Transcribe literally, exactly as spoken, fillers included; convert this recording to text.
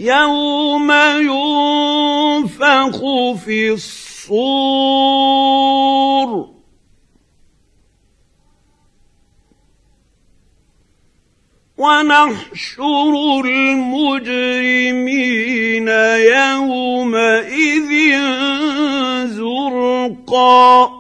يوم ينفخ في الصور ونحشر المجرمين يومئذ زرقا